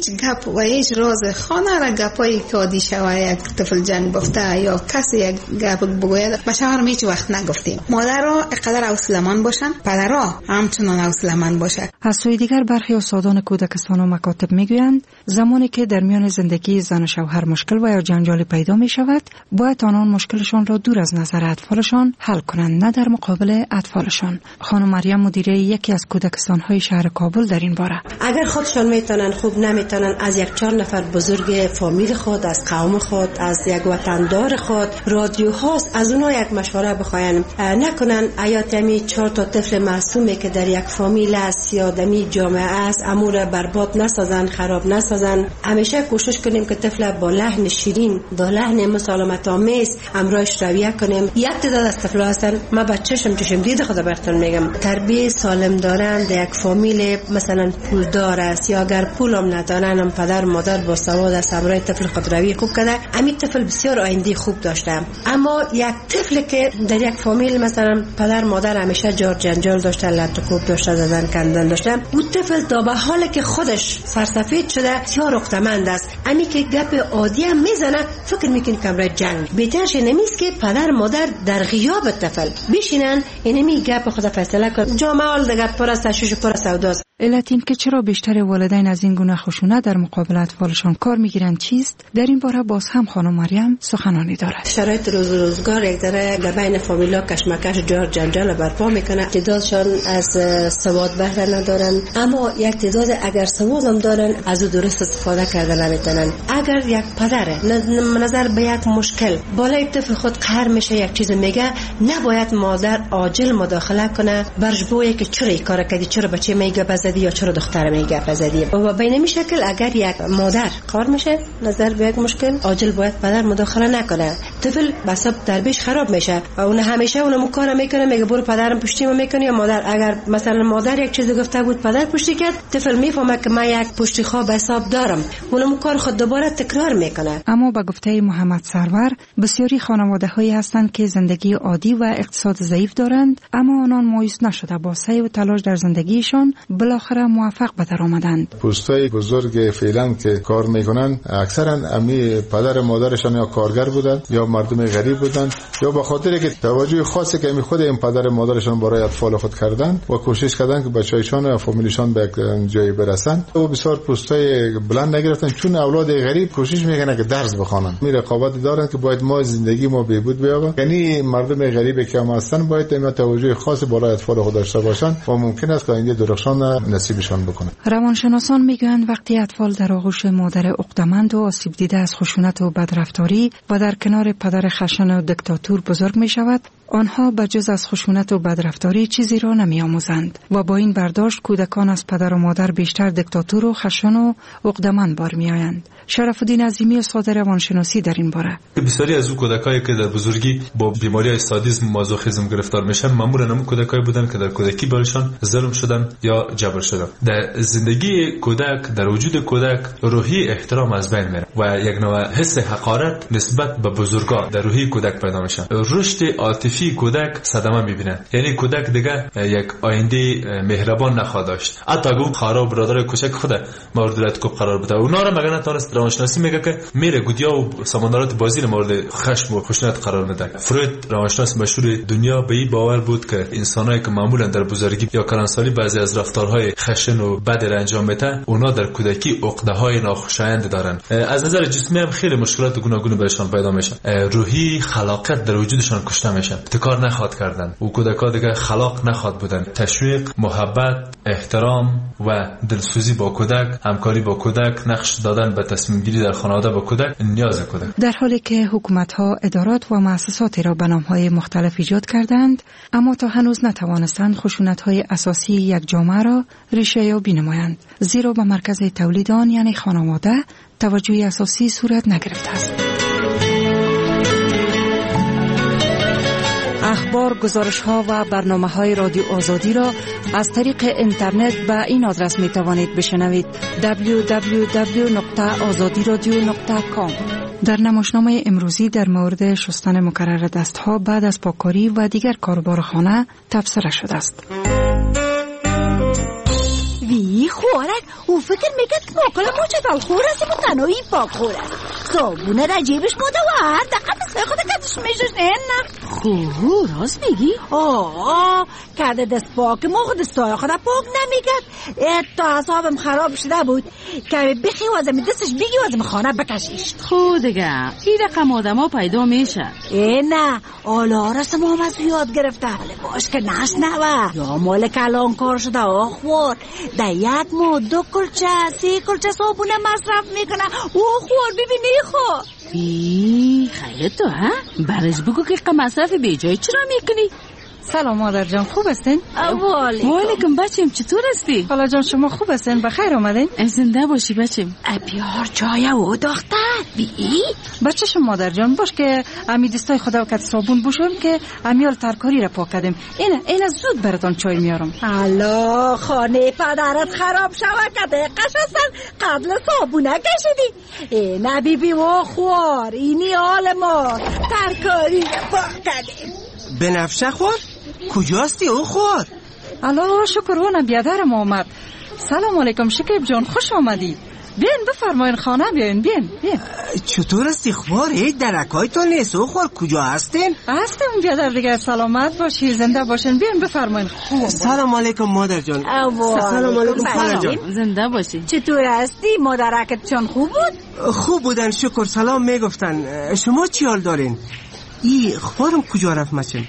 هیچ گپ و هیچ راز خانه را گپایی که عادی شوه یک طفل جنگ بفته یا کسی یک گپ بگوید به شوهر هیچ وقت نگفتیم. مادرها اقدر حوصله‌مند باشن، پدرها همچنان حوصله‌مند باشه. از سوی دیگر برخی استادان کودکستان و مکاتب میگویند زمانی که در میان زندگی زن و شوهر مشکل و یا جنجال پیدا می شود باید آنان مشکلشان را دور از نظر اطفالشان حل کنند، نه در مقابل اطفالشان. خانم مریم مدیره یکی از کودکستان‌های شهر کابل در این باره: اگر خودشان میتونن خوب نمیتونن از یک 4 نفر بزرگ فامیل خود، از قوم خود، از یک وطندار خود، رادیو هاست، از اونها یک مشوره بخواین، نکنن ایاتمی 4 تا طفل معصومی که در یک فامیل است یا دمی جامعه است امور برباد نسازن، خراب نسازن. همیشه کوشش کنیم که طفل با لحن شیرین، با لحن مسالمت آمیز امرایش رویه کنیم. یک تعداد از طفلا هستن، من بچه‌شم چشم دید خدا براتون میگم، تربیت سالم دارن در یک فامیل مثلا پولدار است یا اگر پولم ندارن هم پدر مادر با سواد است امرای طفل خود روی خوب کرده، همین طفل بسیار آینده خوب داشته. اما یک طفل که در یک فامیل مثلا پدر مادر همیشه جار جنجال داشته، لط و کوب داشته، زدن کندن داشته، اون طفل تا به حالی که خودش سرسفید شده بسیار عقده‌مند است. همین که گپ عادی هم میزنه فکر میکنه کمره جنگ. بهترش نمیست که پدر مادر در غیاب طفل بشینن اینمی گپ خود فیصله کنن. جامعه دیگه پر از تشویش و پر از سوداست. علت این که چرا بیشتر والدین از این گونه خشونت در مقابل اطفالشان کار میگیرند چیست؟ در این باره باز هم خانم مریم سخنانی دارد. شرایط روزگار یک ذره در بین فامیلا کشمکش جار جنجال برپا میکنه. تعدادشان از سواد بهره ندارن، اما یک تعداد اگر سواد هم دارن از او درست استفاده کردن نمیتونن. اگر یک پدر نظر به یک مشکل بالای طفل خود قهر میشه، یک چیز میگه، نباید مادر عاجل مداخله کنه برش بویه که چرا این کار کردی، چرا بچه میگه بزدی یا چرا دختر میگه بزدی. و به این شکل اگر یک مادر قهر میشه نظر به یک مشکل عاجل باید پدر مداخله نکنه. طفل بساب تربیش خراب میشه و اون همیشه اونم کار میکنه، میگه برو پدرم پشتیمو میکنه. یا مادر اگر مثلا مادر یک چیز گفته بود پدر پشتی کرد، طفل میفهمه که من یک پشتی خواب حساب دارم، اونم کار خود دوباره تکرار میکنه. اما به گفته محمد سرور بسیاری خانواده‌هایی هستند که زندگی عادی و اقتصاد ضعیف دارند، اما آنان مایوس نشده با سعی و تلاش در زندگیشان بالاخره موفق به در آمدند. پستای بزرگ فعلا که کار میکنن اکثرا امی پدر مادرشان یا کارگر بودن یا مردم غریب بودن یا به خاطر که توجه خاصی که خود این پدر مادرشان برای اطفال خود کردن و کوشش کردن که بچه‌هایشان و فامیلشان به جایی برسن و بسیار پستای بلند نگرفتن، چون اولاد غریب کوشش میکنن که درس بخوانن. می رقابت دارن که باید ما زندگی ما بهبود بیابه، یعنی مردم غریبی که هم هستن باید این توجه خاص برای اطفال خود داشته باشن و ممکن است که این درخشان نصیبشان بکنه. روانشناسان میگویند وقتی اطفال در آغوش مادر عقده‌مند و آسیب دیده از خشونت و بدرفتاری و در کنار پدر خشن و دیکتاتور بزرگ می شود، آنها بجز از خشونت و بدرفتاری چیزی را نمی‌آموزند و با این برداشت کودکان از پدر و مادر بیشتر دیکتاتور و خشن و عقده‌مند بار می‌آیند. شرف الدین عظیمی استاد روانشناسی در این باره: بسیاری از او کودکایی که در بزرگی با بیماری سادیسم مازوخیسم گرفتار میشن معمولا هم کودکایی بودن که در کودکی برشان ظلم شدن یا جبر شدن. در زندگی کودک، در وجود کودک روحی احترام از بین میره و یک نوع حس حقارت نسبت به بزرگان در روحی کودک پیدا میشه. رشد عاطفی کودک صدمه میبینه، یعنی کودک دیگه یک آینده مهربان نخواهد داشت. حتی اگه خارا و برادر کوچک خود مورد کوب قرار بده، اونا رو مگه نتونست روانشناسی میگه که میره گودیا و سمندرات بازی مورد خشم و خشونت قرار میده. فروید روانشناس مشهور دنیا به این باور بود که انسانایی که معمولا در بزرگی یا کلانسالی بعضی از رفتارهای خشن و بد را انجام میدن، اونا در کودکی عقده‌های ناخوشایند دارن. از نظر جسمی هم خیلی مشکلات گوناگون برشان پیدا میشه. روحی خلاقیت در وجودشان کشته میشه، ابتکار نخواد کردن و کودکا دیگه خلاق نخواد بودن. تشویق، محبت، احترام و دلسوزی با کودک، همکاری با کودک، نقش دادن به تصمیم گیری در خانواده با کودک نیاز کودک. در حالی که حکومت‌ها ادارات و مؤسساتی را به نام‌های مختلف ایجاد کردند، اما تا هنوز نتوانستند خشونت‌های اساسی یک جامعه را ریشه یابی نمایند، زیرا به مرکز تولید آن یعنی خانواده توجه اساسی صورت نگرفته است. اخبار، گزارش‌ها و برنامه‌های رادیو آزادی را از طریق اینترنت به این آدرس می‌توانید بشنوید: www.azadiradio.com. در نمایشنامه امروزی در مورد شستن مکرر دست‌ها بعد از پاککاری و دیگر کاربار خانه تبصره شده است. وی خوارک او فکر میکرد که ماکل موچه خور است و تنهایی پاک خور است. صابونه در جیبش ماده و هر دقیقه دستای خود کتش میشش نه. خوب راست میگی؟ کرده دست پاک ما خود دستای خود پاک نمیکرد. تا اصابم خراب شده بود که بخی و ازم دستش بگی و ازم خانه بکشیش. خود دیگه این رقم آدم ها پیدا میشه. نه آلا رسم هم از یاد گرفته باش که نشنوه یا مال کلان کار شده آخوار در یک ماه 2 کلچه 3 کلچه صابونه مصرف میکنه. خور ببینی خور خیلی تو ها؟ برش بگو که مصرف بی جای چرا میکنی؟ سلام مادر جان، خوب هستین؟ وعلیکم بچم، چطور هستی؟ خاله جان شما خوب هستین؟ بخیر آمدین؟ زنده باشی بچم. بیار چای و دختر بی بچه شما مادر جان باش که امی دستای خدا و کت صابون بشویم که امیال ترکاری را پاک کردیم. اینا زود براتون چای میارم. الله خانه پدرت خراب شوه که دقیقش هستن قبل صابونه کشیدی. نه بی بی و خوار اینی حال ما ترکاری را پاک کردیم. بنفشه خور؟ کجاستی او خور؟ الله شکرونه بیادرم آمد. سلام علیکم شکیب جان، خوش آمدی. بیاین بفرمایین خانه بیاین. چطور هستی خوار؟ درکایتون نیست او خور کجا هستین؟ هستیم بیادر دیگه، سلامت باشی زنده باشین. بیاین بفرمایین. سلام علیکم مادر جان. سلام علیکم خاله جان. زنده باشی. چطور هستی؟ مادرکت جان خوب بود؟ خوب بودن شکر، سلام میگفتن. شما چی حال دارین؟ ای خوارم کجا رفت مچم؟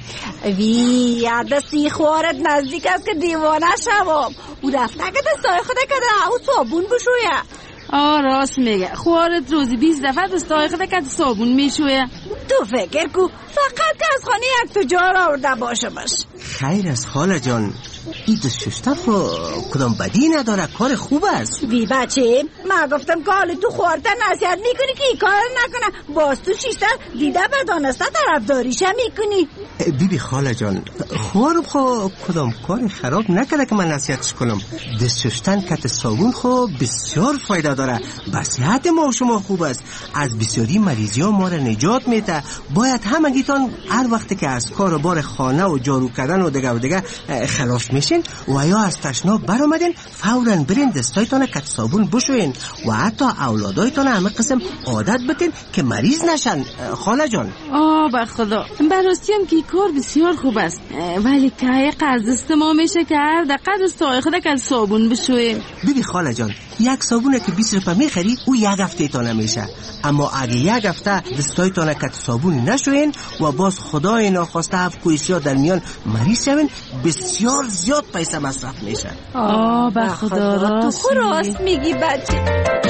وی دستی خوارت نزدیک است که دیوانه شوم. او رفته که دستای خود کده او صابون بشویه. راست میگه، خوارت روزی 20 دفعه دستای خود کده صابون میشویه. تو فکر کو فقط که از خانه یک تجار آورده باشه باش. خیر است خاله جان، این دست شستن کدام بدی نداره، کار خوب است. وی بچه من گفتم که حالی تو خوارتن نصیحت میکنی که این کار نکنه، باز تو شیشتر دیده بدانسته طرفداریشه میکنی. بیبی خاله جان خوارم کدام کار خراب نکرده که من نصیحتش کنم. دست شستن کت صابون بسیار فایده داره، به صحت ما و شما خوب است، از بسیاری مریضی ها ما را نجات میده. باید همگیتان هر وقتی که از کار و بار خانه و جارو کردن و دیگه خلاص میشین و یا از تشناب برآمدین فوراً برین دستایتان کت صابون بشوین و حتی اولادایتان همه قسم عادت بتین که مریض نشن خاله جان. به خدا براستیم که کار بسیار خوب است، ولی که قرض است ما میشه که هر دقیقه دستای خود کت صابون بشویم. بیبی خاله جان یک صابونه که 20 روپیه میخری او یک هفته تانه میشه، اما اگه یک هفته دستایتان کت صابون نشوین و باز خدای ناخواسته هفت کویسیا در میان مریض شوین بسیار زیاد پیسه مصرف میشه. به خدا راست میگی بچه.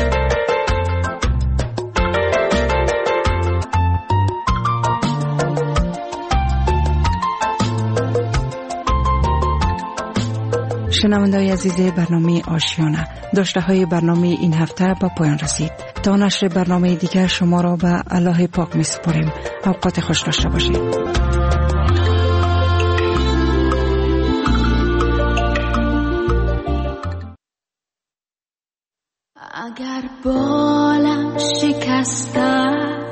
شنونده‌های عزیز برنامه آشیانه، داشته های برنامه این هفته با پایان رسید. تا نشر برنامه دیگر شما را به الله پاک می سپاریم. اوقات خوش داشته باشید. اگر بالم شکسته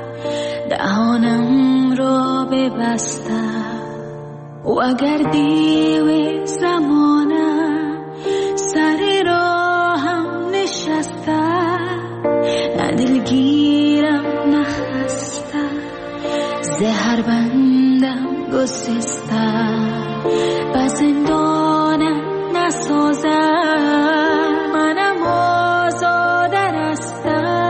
دهانم را ببسته و اگر دیو زمانه سر راهم نشسته، نه دلگیرم نه خسته، زهر بندم گسسته، به زندانم نسازه، منم آزاده رسته.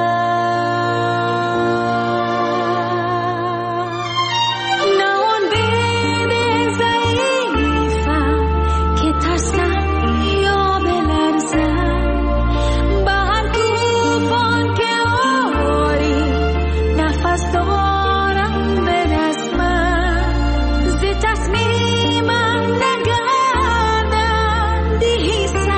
تصمیمم نگردم دیگه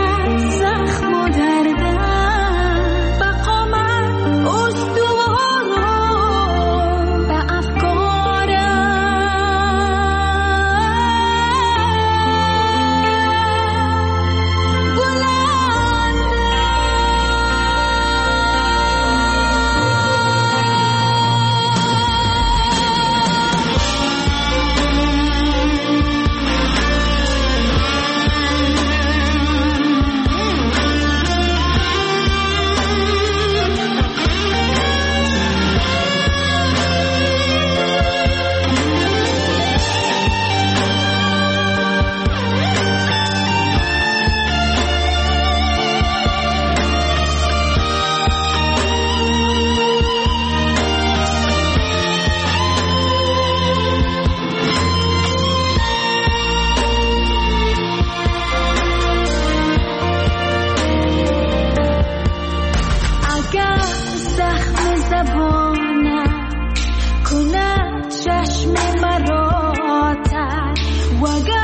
وگر زخم زبانم کند چشم مرا تر وگر